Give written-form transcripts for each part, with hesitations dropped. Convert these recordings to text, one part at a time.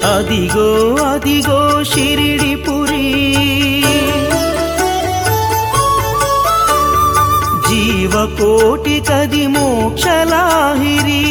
అదిగో అదిగో షిరిడిపురి జీవకోటి కది మోక్షలాహిరి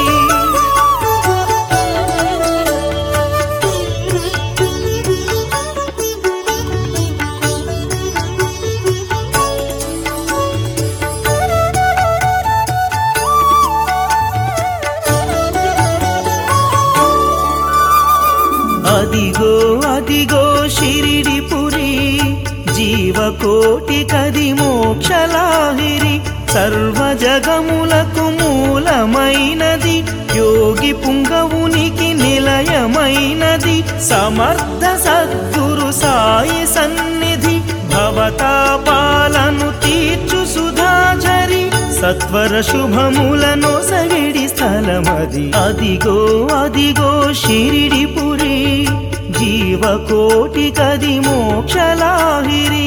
అదిగో అదిగో షిరిడిపురి జీవకోటి కది మోక్షలాహిరి సర్వ జగములకు మూలమైనది యోగి పుంగవునికి నిలయమైనది సమర్థ సద్గురు సాయి సన్నిధి భవతాపాలను తీర్చు సుధాజరి సత్వర శుభములను సగిడి స్థలమది అదిగో అదిగో షిరిడిపురి జీవకోటి కది మోక్షలాహిరి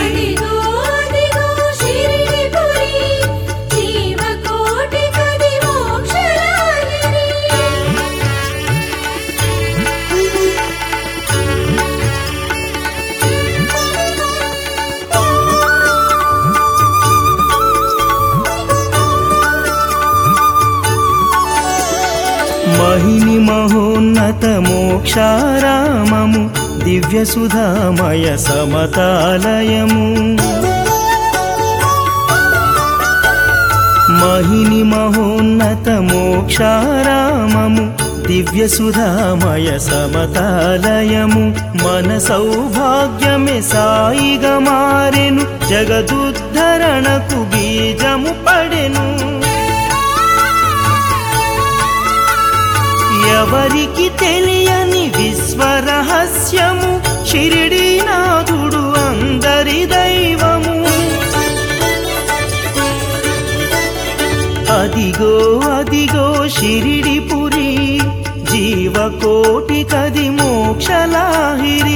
మహిని మహోన్నత మోక్షారామము దివ్య సుధామయ సమతాలయము మహిని మహోన్నత మోక్షారామము దివ్య సుధామయ సమతాలయము మన సౌభాగ్యమే సాయిగా మారెను జగదుద్ధరణకు బీజము పడెను ఎవరికి తెలియని విశ్వరహస్యము షిరిడీనాథుడు అందరి దైవము అదిగో అదిగో షిరిడిపురి జీవకోటి కది మోక్షలాహిరి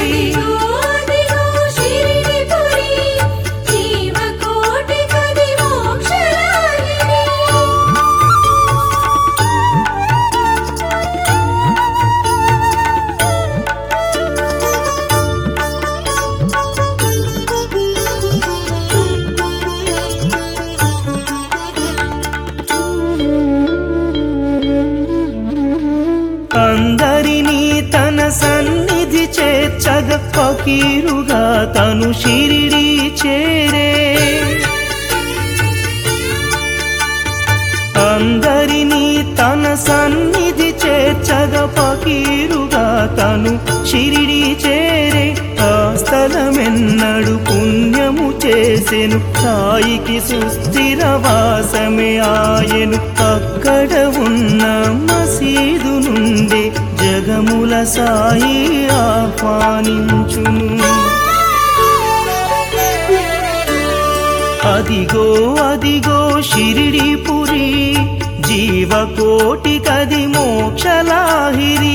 అందరినీ తన సన్నిధి చేర్చగ ఫకీరుగా తను షిరిడి చేరే అందరినీ తన సన్నిధి చేర్చగ ఫకీరుగా తను షిరిడి చేరే ఆ స్థలమెన్నడు పుణ్యము చేసెను సాయికి సుస్థిర వాసమే ఆయను అక్కడ ఉన్న మసీదు నుండి జగముల సాయి ఆహ్వానించును అదిగో అదిగో షిరిడిపురి జీవకోటి కది మోక్షలాహిరి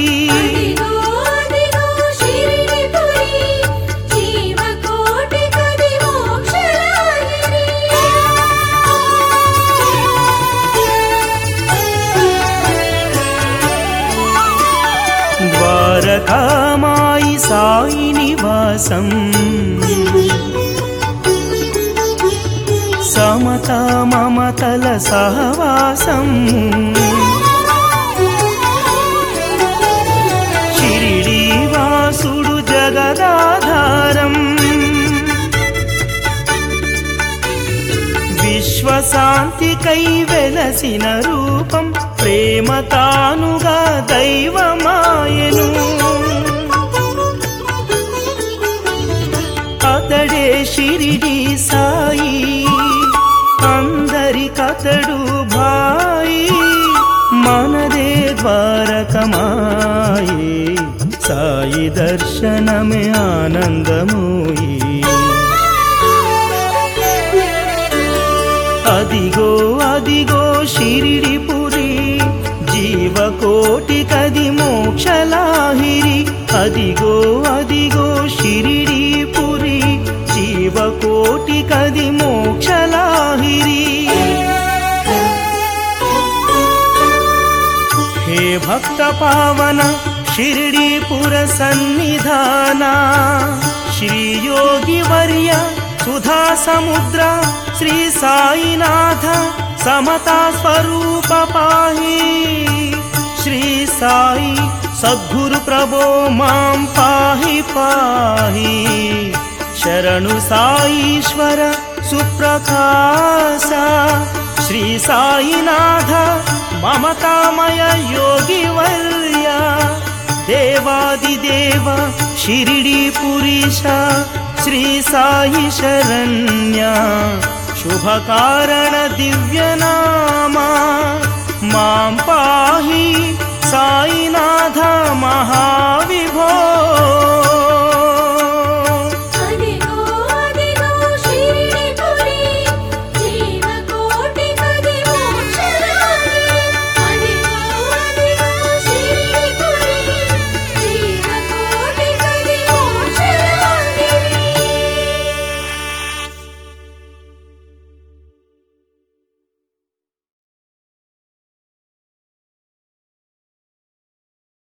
ద్వారకామాయి సాయి నివాసం సమతా మమతల సహవాసం షిరిడి వాసుడు జగదాధారం విశ్వశాంతికై వెలసిన రూపం ప్రేమ తానుగా దైవమాయను అతడే షిరిడి సాయి అందరికతడు భాయి మనదే ద్వారకమాయి సాయి దర్శనమే ఆనందమోయి అదిగో అదిగో షిరిడిపురి జీవకోటి కది మోక్షలాహిరి అదిగో అదిగో షిరిడిపురి జీవకోటి కది మోక్షలాహిరి హే భక్త పావన शिरडीपुर सन्निधाना श्री योगी वर्य सुधा समुद्र श्री साईनाथ समता स्वरूप पाहि श्री साई सद्गुरु प्रभो मां पाहि पाहि शरणु साईश्वर सुप्रकाश श्री साईनाथ ममतामय योगी वर्य देवादिदेव शिरडीपुरीश श्री साई शरण्य शुभकारण दिव्यनामा मां पाहि